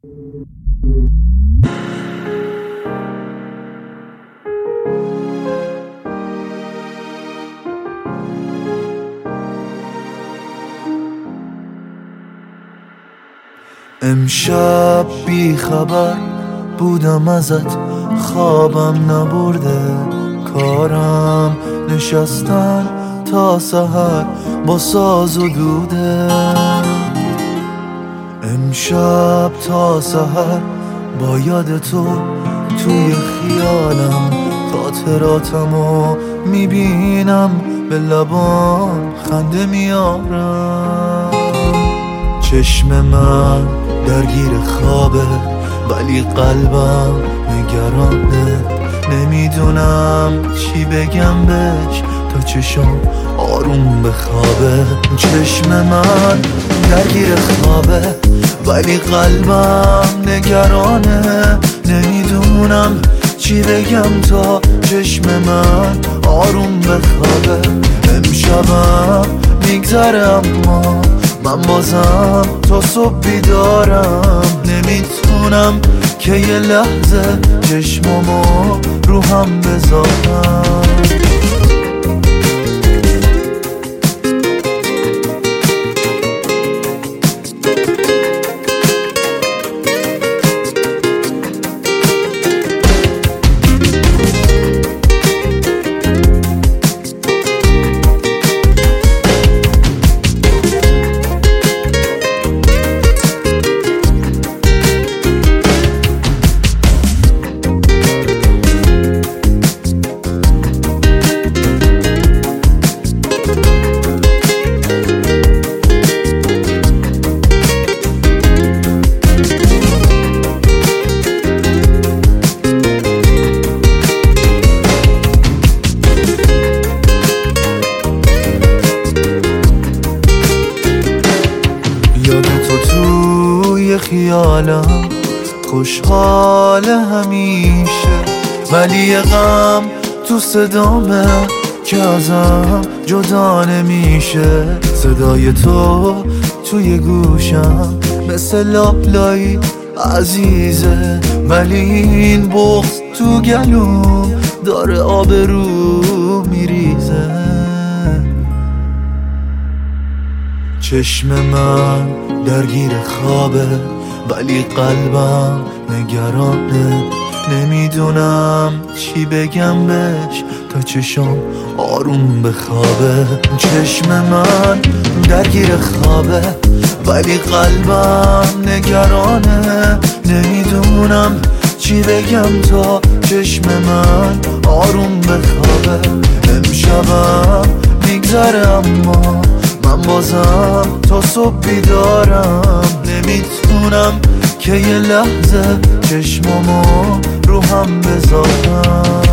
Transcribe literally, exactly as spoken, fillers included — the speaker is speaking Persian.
امشب بی خبر بودم ازت، خوابم نبرده، کارم نشستن تا سحر با ساز و دوده. امشب تا سحر با یاد تو توی خیالم، خاطراتمو میبینم به لبام خنده میارم. چشم من درگیر خوابه ولی قلبم نگرانه، نمیدونم چی بگم بهش تا چشم آروم بخوابه. چشم من درگیر خوابه ولی قلبم نگرانه، نمیدونم چی بگم تا چشم من آروم بخوابه. امشبم میگذره اما من بازم تا صبح بیدارم، نمیتونم که یه لحظه چشمامو رو هم بذارم. یاد تو توی خیالم خوشحال همیشه، ولی یه غم تو صدامه که ازم جدا نمیشه. صدای تو توی گوشم مثل لابلایی عزیزه، ولی این بغض تو گلوم داره آبرو میریزه. چشم من درگیر خوابه ولی قلبم نگرانه، نمیدونم چی بگم بهش تا چشم آروم بخوابه. چشم من درگیر خوابه ولی قلبم نگرانه، نمیدونم چی بگم تا چشم من آروم بخوابه. امشبم میگذره اما من بازم تا صبح بیدارم، نمیتونم که یه لحظه چشمامو رو هم بذارم.